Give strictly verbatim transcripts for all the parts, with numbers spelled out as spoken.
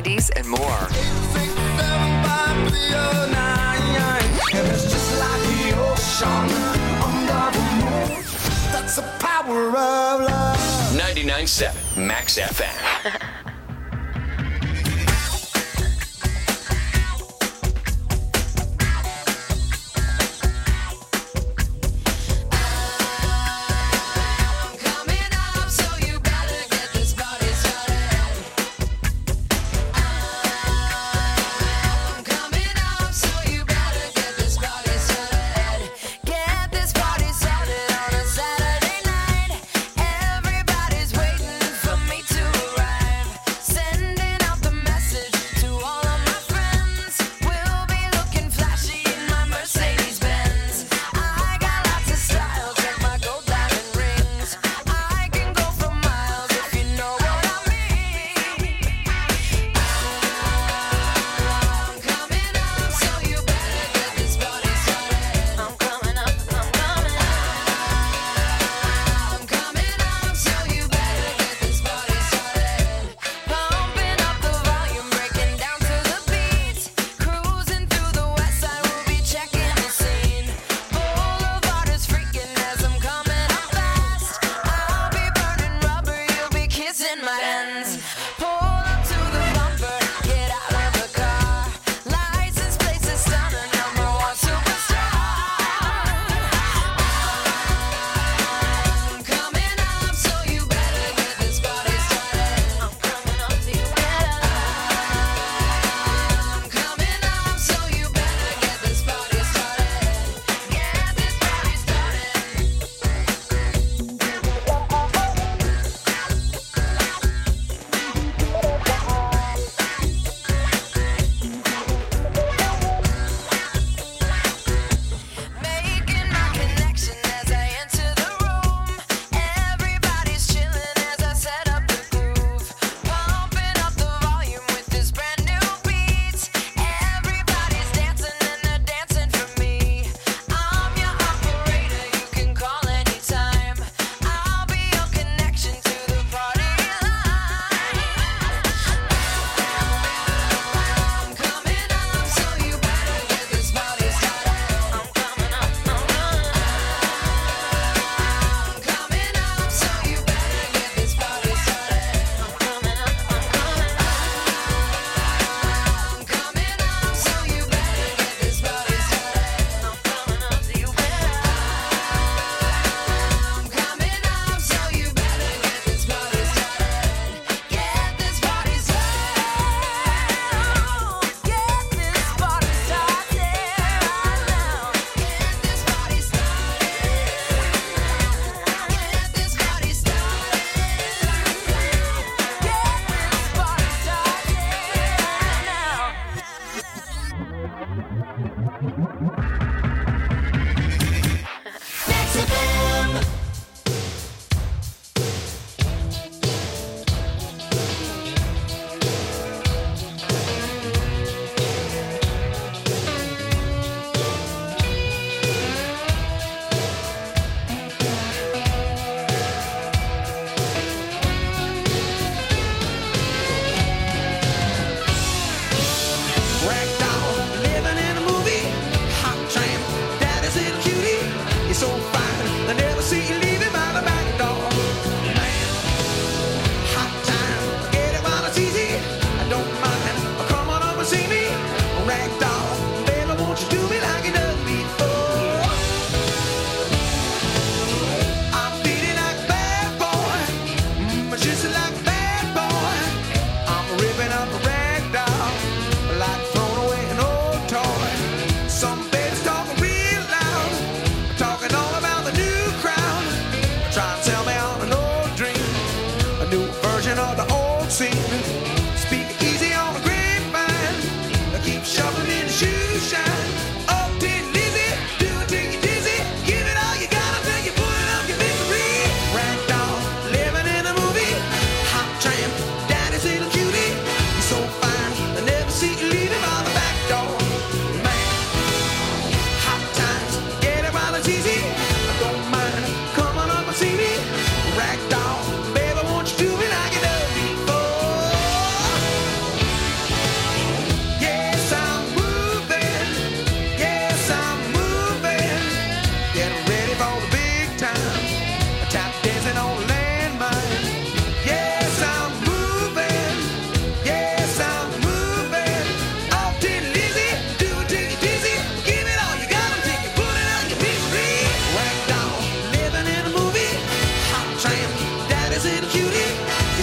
nineties, and more. It's just like the ocean under the moon. That's the power of love. ninety-nine point seven Max F M.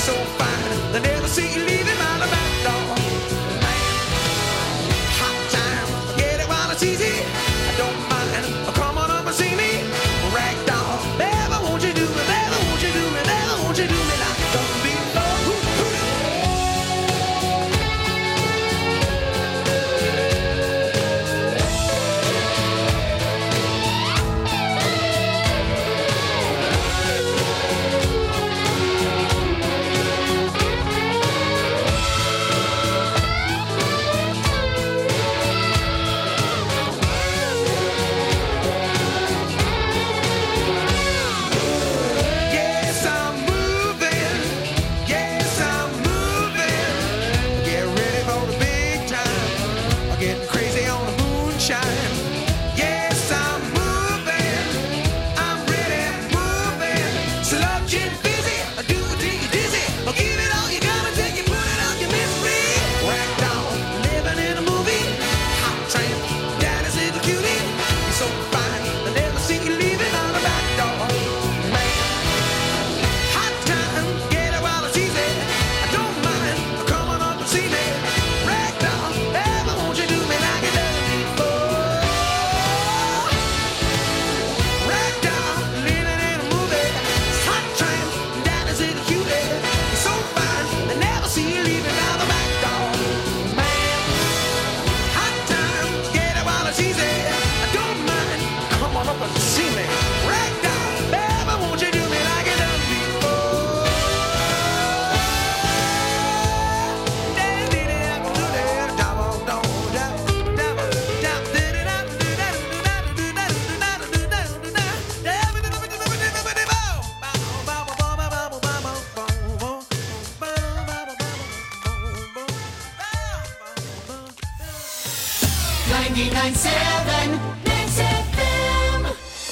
so fine, they never see you leaving out the back door. Man, hot time, get it while it's easy. I don't mind, come on up and see me. Ragdoll, baby, won't you do me, baby, won't you do me, baby, won't you do me like you done before? Yes, I'm moving. Yes, I'm moving. Get ready for the big time. I'm getting crazy on the moonshine. Yes, I'm moving. I'm ready, moving. Sludging busy. Do it till you're dizzy. I'll give it all you gotta take you, put it on your misery. Ragdoll, living in a movie. Hot tramp, daddy's little cutie. You're so fine, I never see you leaving out the back door. Man, hot time, get it while it's easy. I don't mind, come on up and see me. Ragdoll, baby, won't you do me like you done before? Ragdoll, living in a movie. Hot tramp, daddy's little cutie. You're so fine, I never see you leaving out the back door. Man, hot time, get it while it's easy. I don't mind, come on up and see me. Ragdoll, baby, won't you do me like you done before? ninety-nine point seven Mix F M.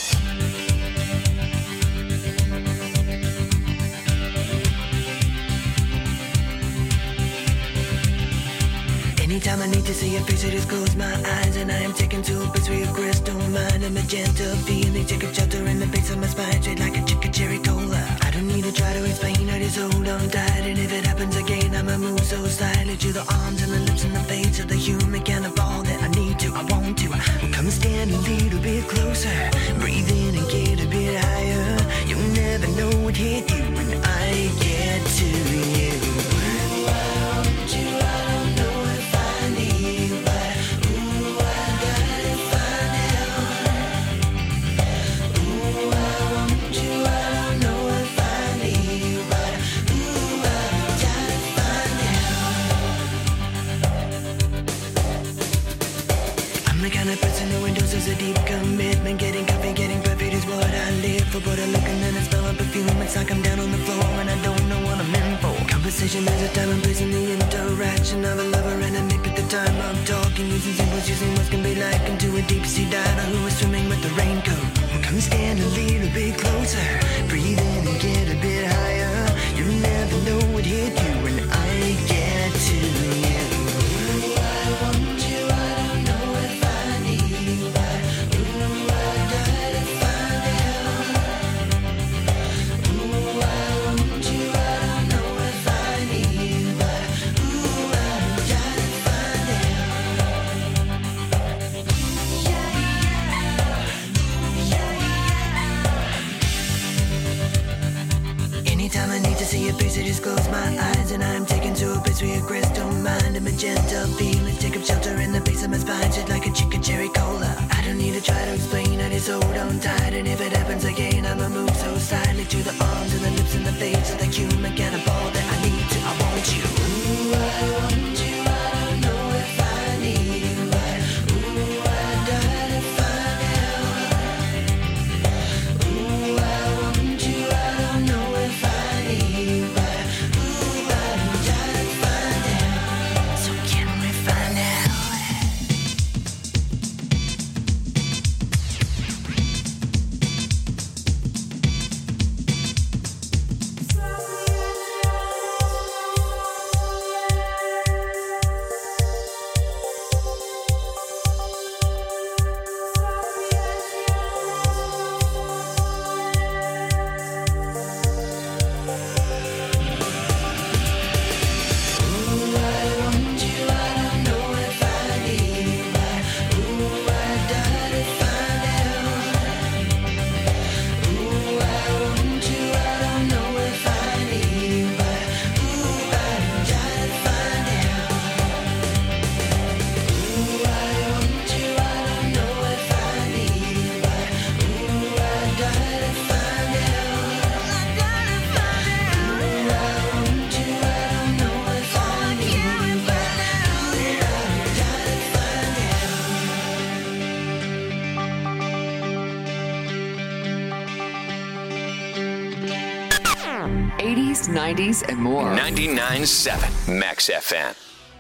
Anytime I need to see your face, I just close my eyes and I am taken to a place where your crystal mind and magenta feeling take up shelter in the base of my spine, straight like a chicken cherry cola. I don't need to try to explain, I just hold on tight, and if it happens again, I'ma move so slightly to the arms and the lips and the face of the human cannibal that I need to, I want to. Come stand a little bit closer, breathe in and get a bit higher. You'll never know what hit you when I get to you. I'm the kind of person who endorses a deep commitment. Getting coffee, getting perfect is what I live for. But I look and then I smell a perfume. It's like I'm down on the floor and I don't know what I'm in for. Conversation, there's a time and place in the interaction of a lover and a mate at the time of talking. Using symbols, using what can be like into a deep sea diver who is swimming with the raincoat. Come stand a little bit closer, breathe in and get a bit higher. You'll never know what hit you when I get to you. I want you, I don't know if I need you, but ooh, I gotta find out. Ooh, I want you, I don't know if I need you, but ooh, I gotta find out. Yeah, yeah. Anytime I need to see your face, I just close my eyes and I'm taken to a place where your crystal mind and magenta feelings take up shelter in the base of my spine, just like a chicken cherry cola. I don't need to try to explain, I just hold on tight, and if it happens again, I'ma move so silently to the arms and the lips and the face of the human cannibal that I need to, I want you. Ooh, I want you, I don't know if I need you, but ooh, I gotta find out. Ooh, I want you, I don't know if I need you, but ooh, I gotta find out. So can we find out? eighties, nineties, and more. ninety-nine point seven Max F M.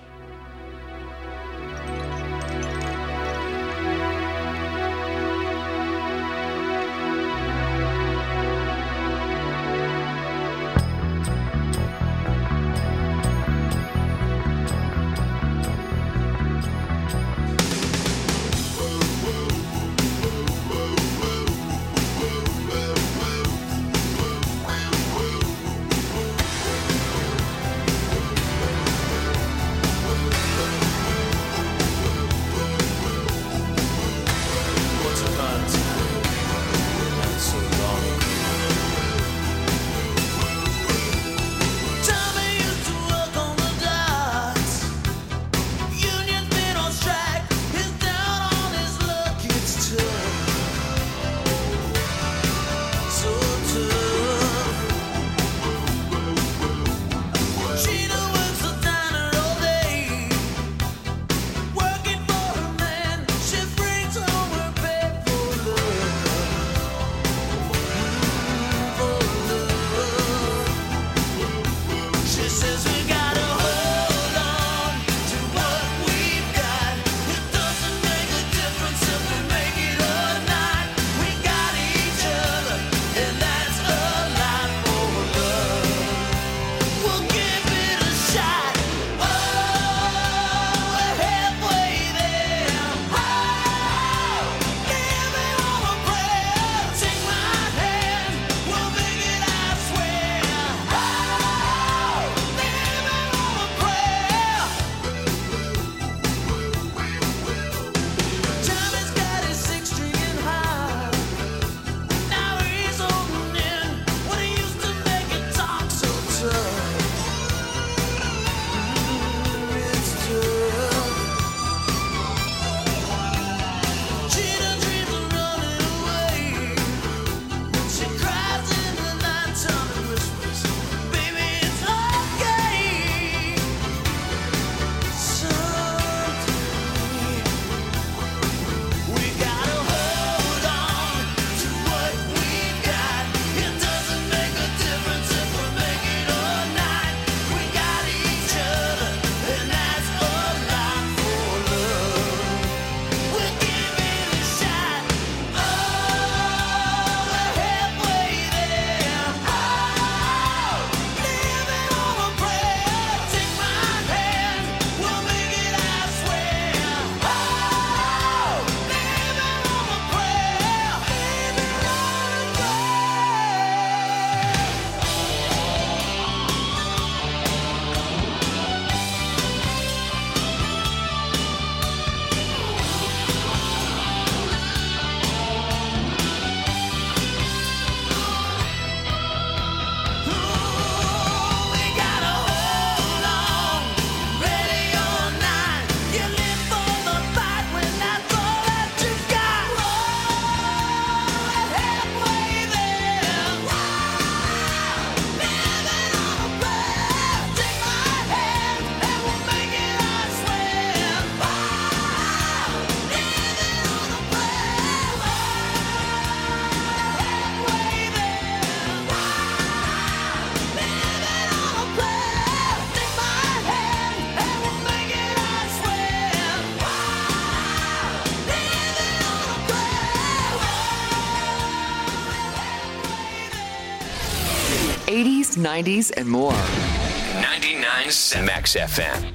eighties, nineties, and more. ninety-nine point seven Max F M.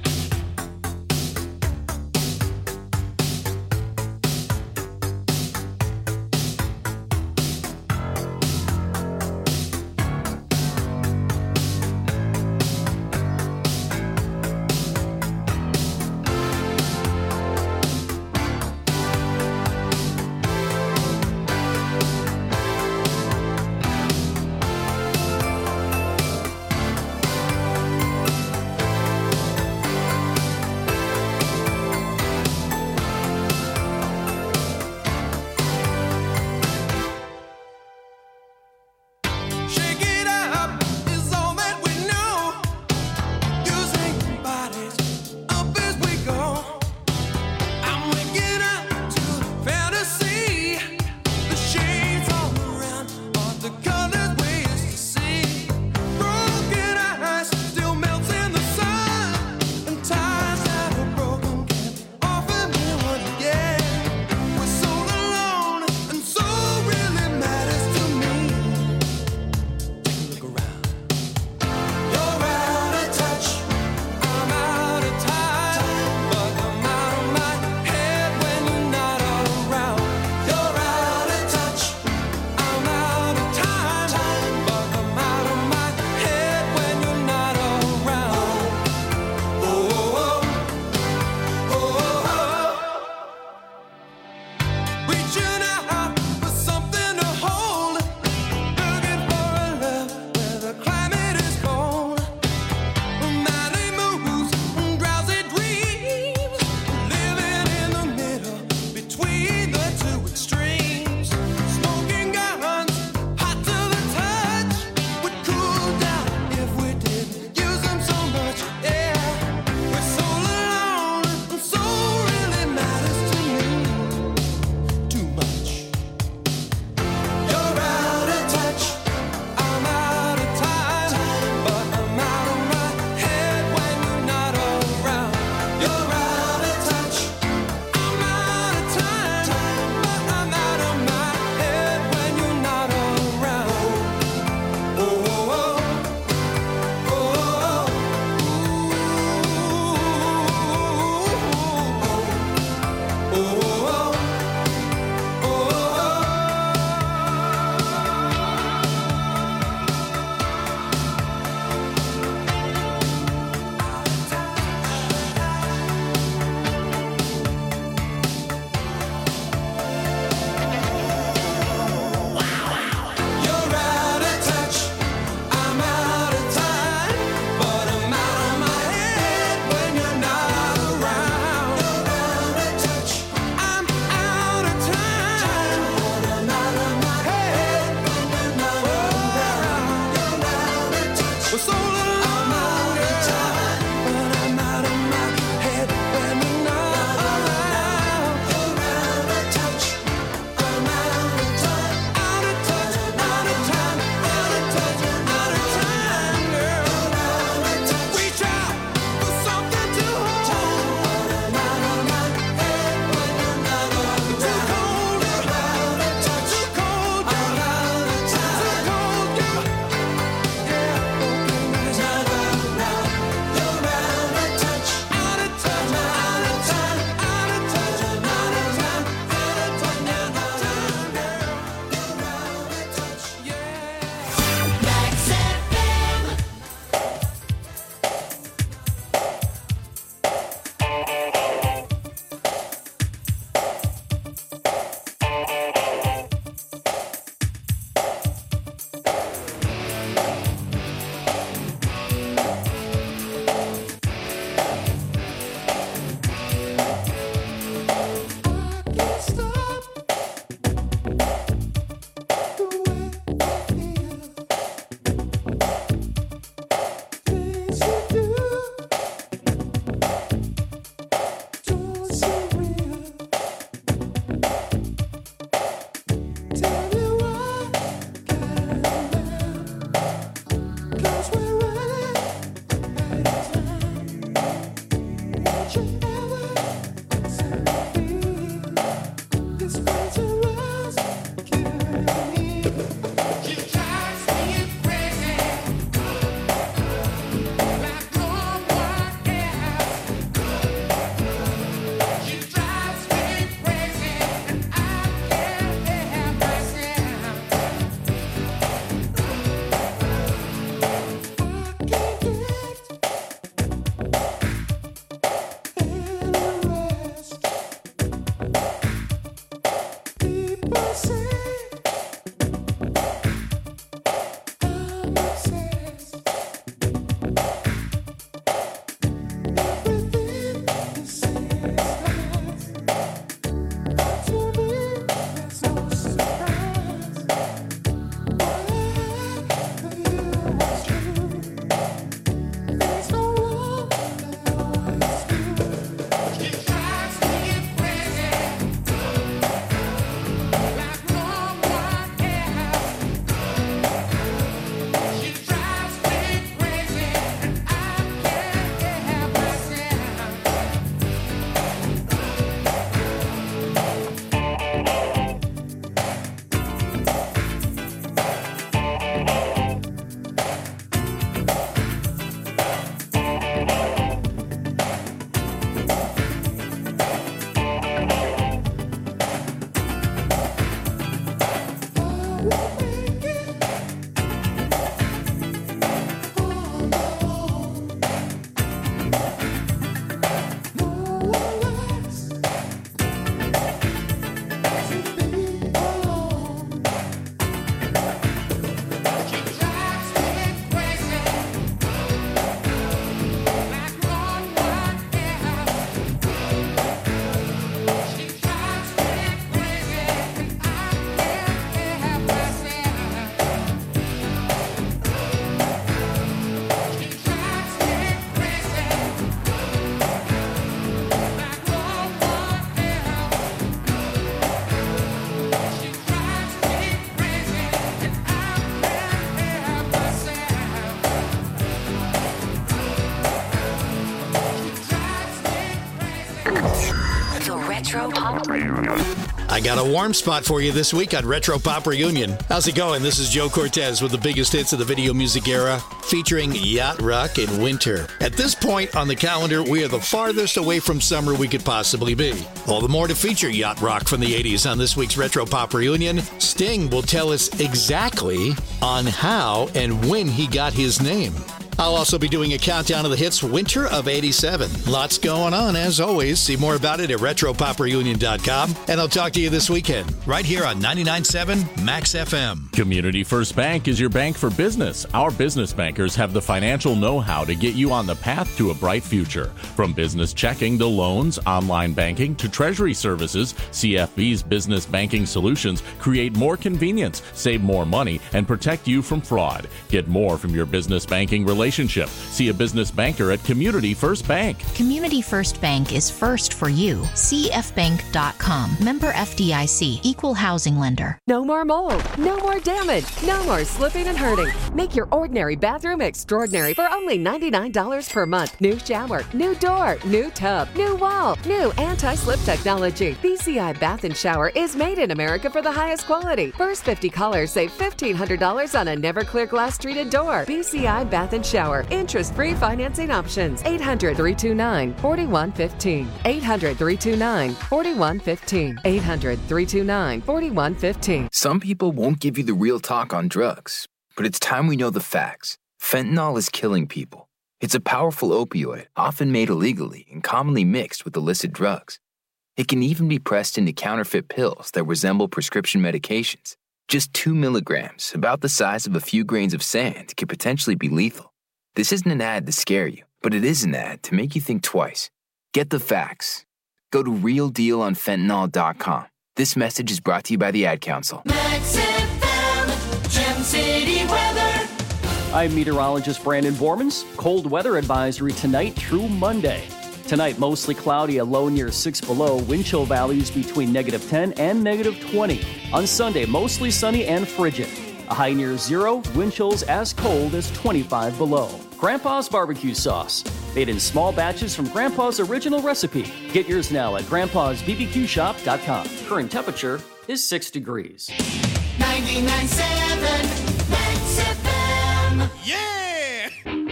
Pop Reunion. I got a warm spot for you this week on Retro Pop Reunion. How's it going? This is Joe Cortez with the biggest hits of the video music era, featuring Yacht Rock in winter. At this point on the calendar, we are the farthest away from summer we could possibly be. All the more to feature Yacht Rock from the eighties on this week's Retro Pop Reunion. Sting will tell us exactly on how and when he got his name. I'll also be doing a countdown of the hits winter of eighty-seven. Lots going on, as always. See more about it at retro pop reunion dot com. And I'll talk to you this weekend, right here on ninety-nine point seven Max F M. Community First Bank is your bank for business. Our business bankers have the financial know-how to get you on the path to a bright future. From business checking to loans, online banking to treasury services, C F B's business banking solutions create more convenience, save more money, and protect you from fraud. Get more from your business banking relationship. Relationship. See a business banker at Community First Bank. Community First Bank is first for you. C F bank dot com. Member F D I C. Equal housing lender. No more mold. No more damage. No more slipping and hurting. Make your ordinary bathroom extraordinary for only ninety-nine dollars per month. New shower, new door, new tub, new wall, new anti-slip technology. B C I Bath and Shower is made in America for the highest quality. First fifty callers save fifteen hundred dollars on a Never-Clear glass treated door. B C I Bath and Shower. Interest-free financing options. eight hundred, three two nine, four one one five. eight hundred, three two nine, four one one five. eight hundred, three two nine, four one one five. Some people won't give you the real talk on drugs, but it's time we know the facts. Fentanyl is killing people. It's a powerful opioid, often made illegally and commonly mixed with illicit drugs. It can even be pressed into counterfeit pills that resemble prescription medications. Just two milligrams, about the size of a few grains of sand, could potentially be lethal. This isn't an ad to scare you, but it is an ad to make you think twice. Get the facts. Go to real deal on fentanyl dot com. This message is brought to you by the Ad Council. Max F M, Gem City weather. I'm meteorologist Brandon Bormans. Cold weather advisory tonight through Monday. Tonight, mostly cloudy, a low near six below, wind chill values between negative ten and negative twenty. On Sunday, mostly sunny and frigid. A high near zero, wind chills as cold as twenty-five below. Grandpa's barbecue sauce, made in small batches from Grandpa's original recipe. Get yours now at grandpas b b q shop dot com. Current temperature is six degrees. ninety-nine point seven Max F M. Yeah!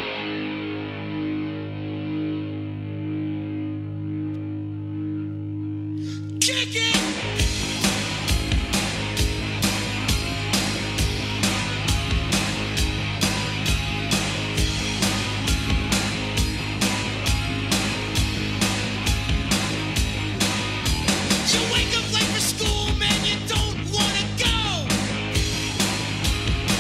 Kick it! You wake up late for school, man, you don't wanna go.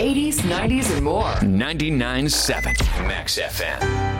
eighties, nineties, and more. ninety-nine point seven Max F M.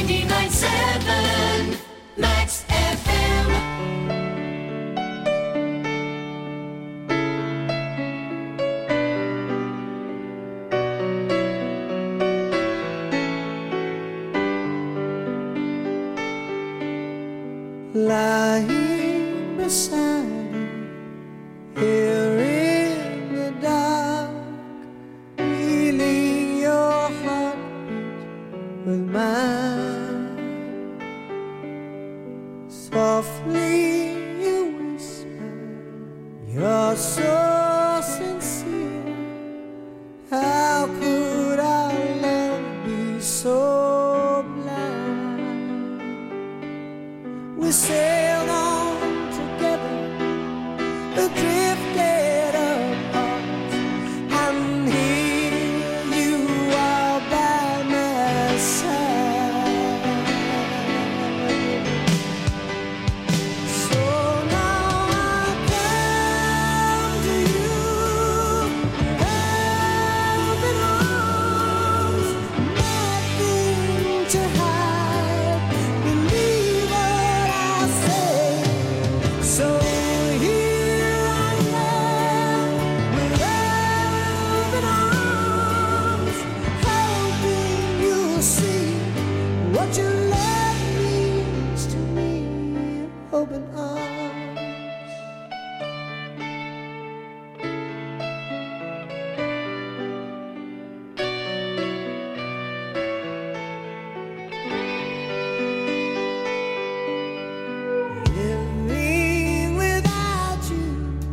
ninety-nine point seven Max F M. Lying beside you here in the dark, feeling your heartbeat with mine. Softly you whisper, you're so sincere. How could our love be so blind? We sailed on together, drifted apart, and here you are by my side. So now I come to you, open arms, nothing to hide. Believe what I say. So here I am with open arms, hoping you'll see what your love means to me. Open arms. Living without you,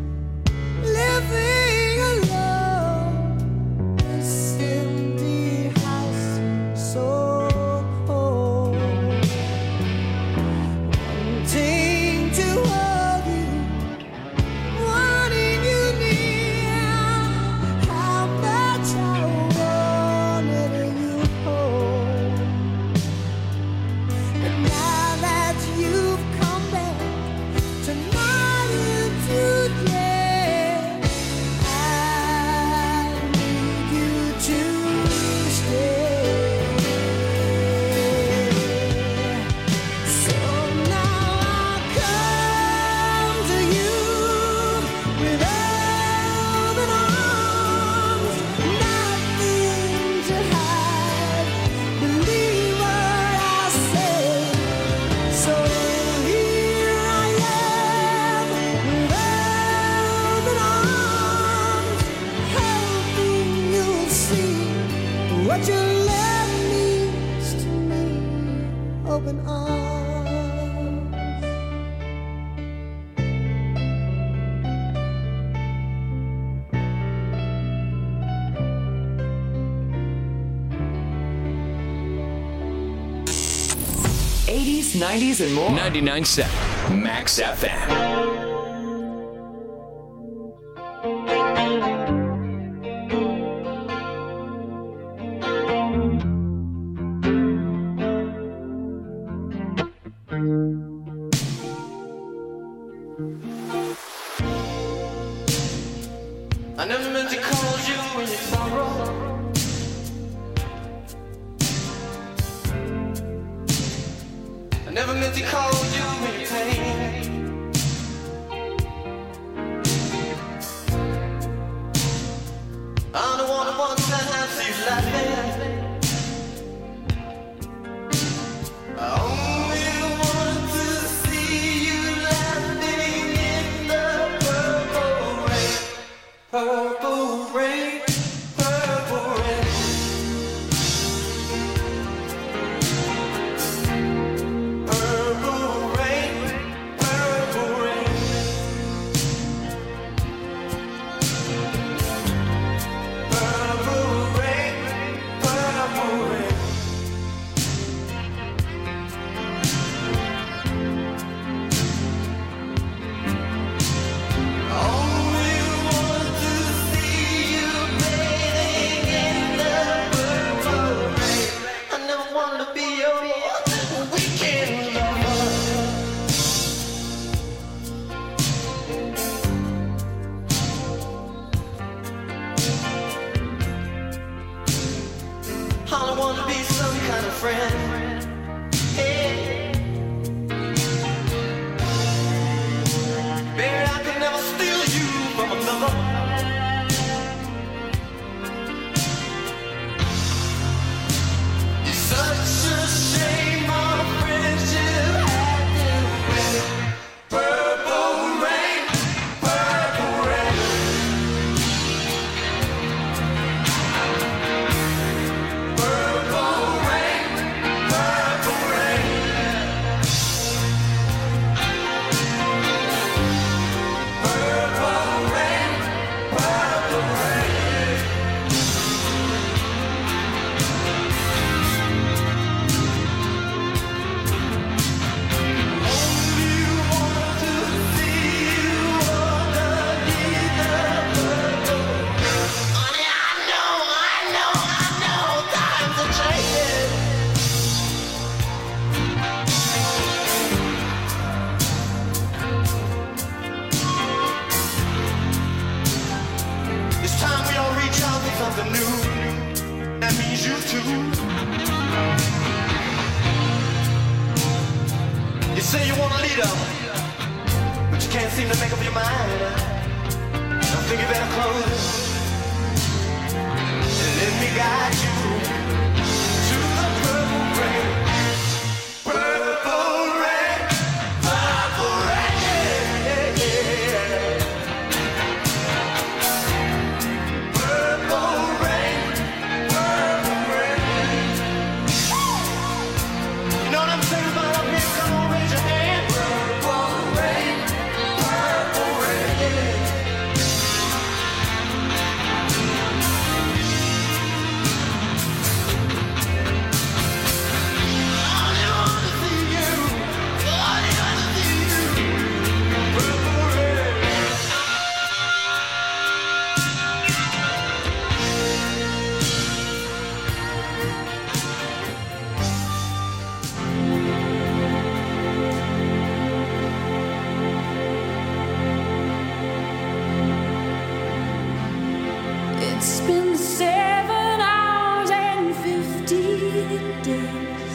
living alone, this empty house seems so cold. Wanting to hold you, wanting you near, how much I wanted you home. And now that you've come back tonight and today, I need you to stay. So now I come to you with open arms, nothing to hide. Believe what I say. So here I am with open arms, hoping you'll see what your love means to me. Open arms. eighties, nineties, and more. ninety-nine point seven Max F M. I never meant to call you in your sorrow. I never meant to call you in your pain. I'm the one who wants to have you laughing. I only want to see you laughing in the purple rain. Purple rain, purple rain. Purple rain, purple rain. Purple rain, purple rain. Only want to see you bathing in the purple rain. I never want to be your weekend lover. I don't want to be some kind of friend. say you want a leader, but you can't seem to make up your mind. I think you better close and let me guide you to the purple rain. Purple rain, purple rain, yeah, yeah. Purple rain, purple rain. You know what I'm saying about up here? Come on, raise your hand. Purple rain, purple rain. It's been seven hours and fifty days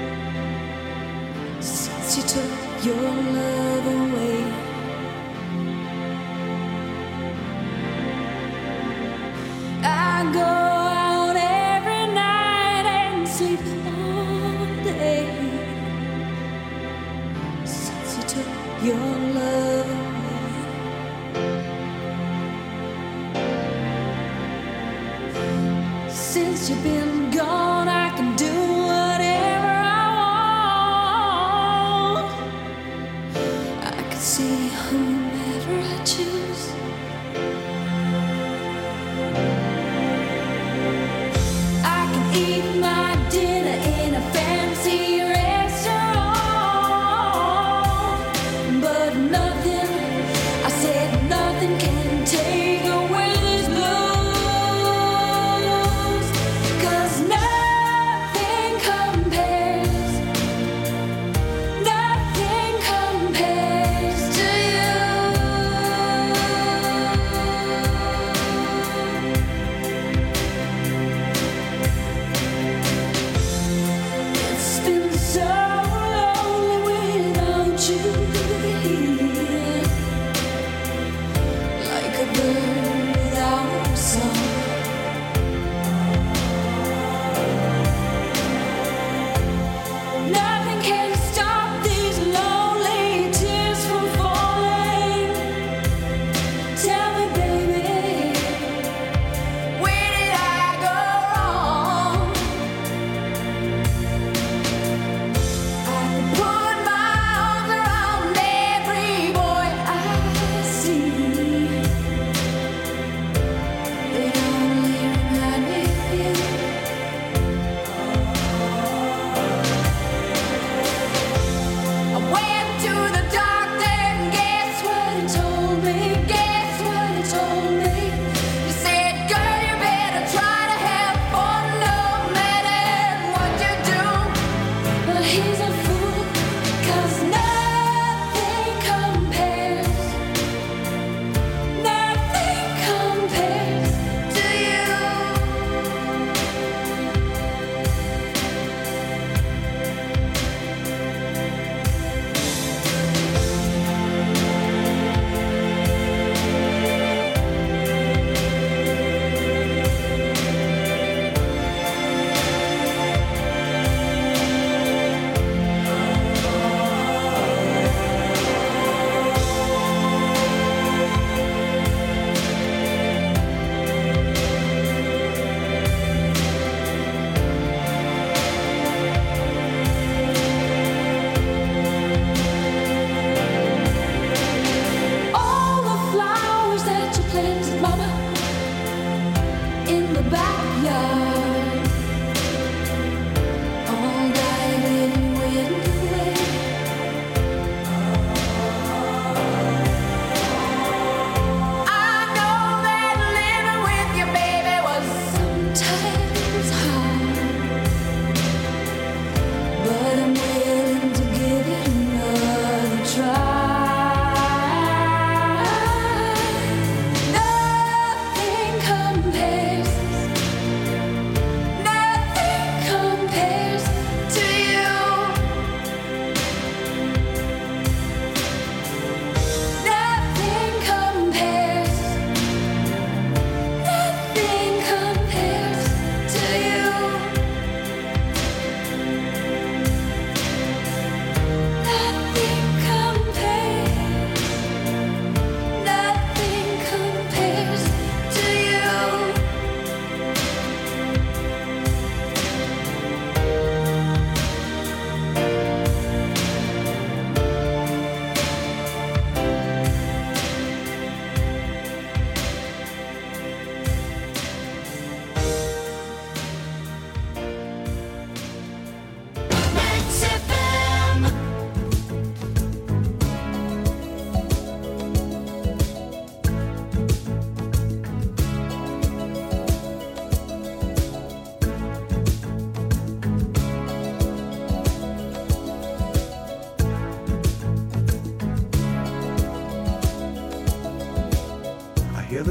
since you took your love away. I go out every night and sleep all day since you took your love away. Since you've been gone, I can do whatever I want. I can see whomever I choose. I can eat my dinner in a fancy restaurant, but nothing, I said nothing can take away these blues. 'Cause now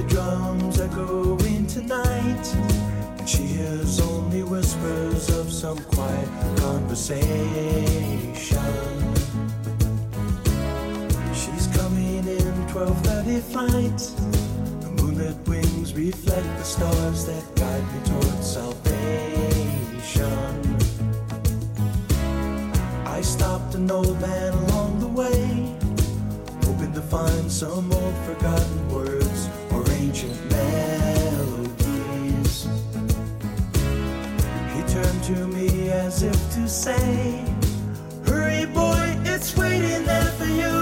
drums echoing tonight, and she hears only whispers of some quiet conversation. She's coming in twelve thirty flight. The moonlit wings reflect the stars that guide me towards salvation. I stopped an old man along the way, hoping to find some old forgotten words or ancient melodies. He turned to me as if to say, hurry boy, it's waiting there for you.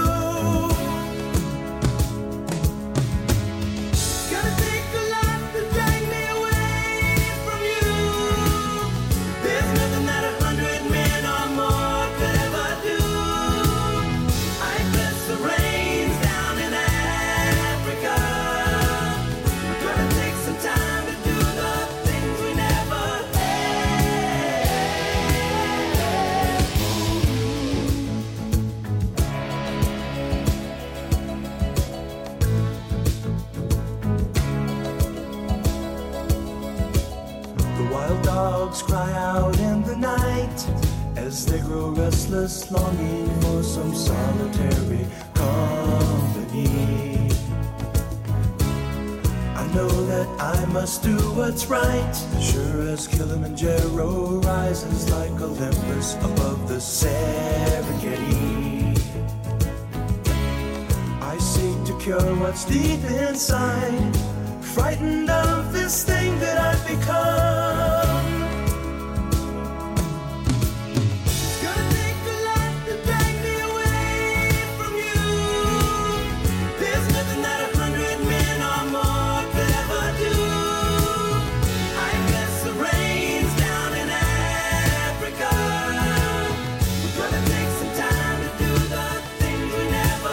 Gonna take a lot to drag me away from you. There's nothing that a hundred men or more could ever do. I bless the rains down in Africa. Gonna take some time to do the things we never The wild dogs cry out in the night as they grow restless, longing for some solitary company. I know that I must do what's right, sure as Kilimanjaro rises like Olympus above the Serengeti. I seek to cure what's deep inside, frightened of this thing that I've become. It's gonna take a lot to drag me away from you. There's nothing that a hundred men or more could ever do. I bless the rains down in Africa. We're gonna take some time to do the things we never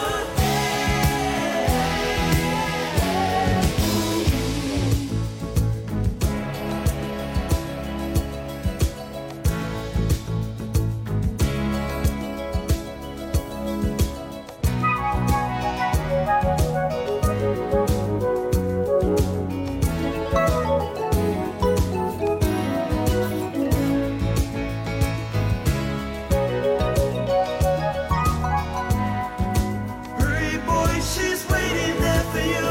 Hurry, boy, she's waiting there for you.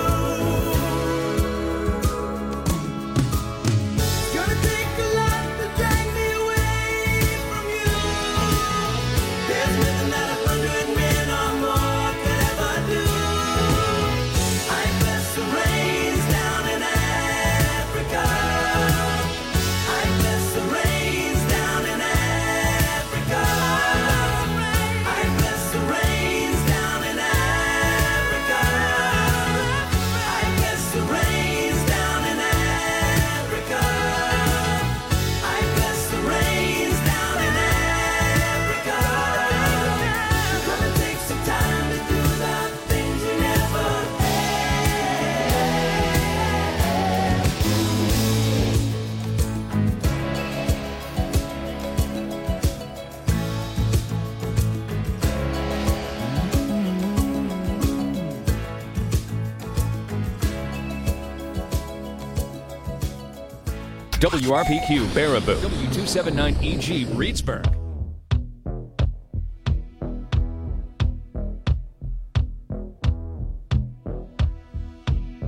Gonna take a lot to drag me away from you. There's nothing that a hundred men or more could ever do. I bless the rains down in Africa. I bless the rains down in Africa. I bless the rains down in Africa. I bless the rains down in Africa. I bless the rains down in Africa. We're gonna take some time to do the things we never W R P Q Baraboo. W two seventy-nine E G Reedsburg.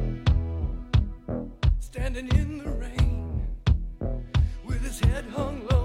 standing in the rain with his head hung low.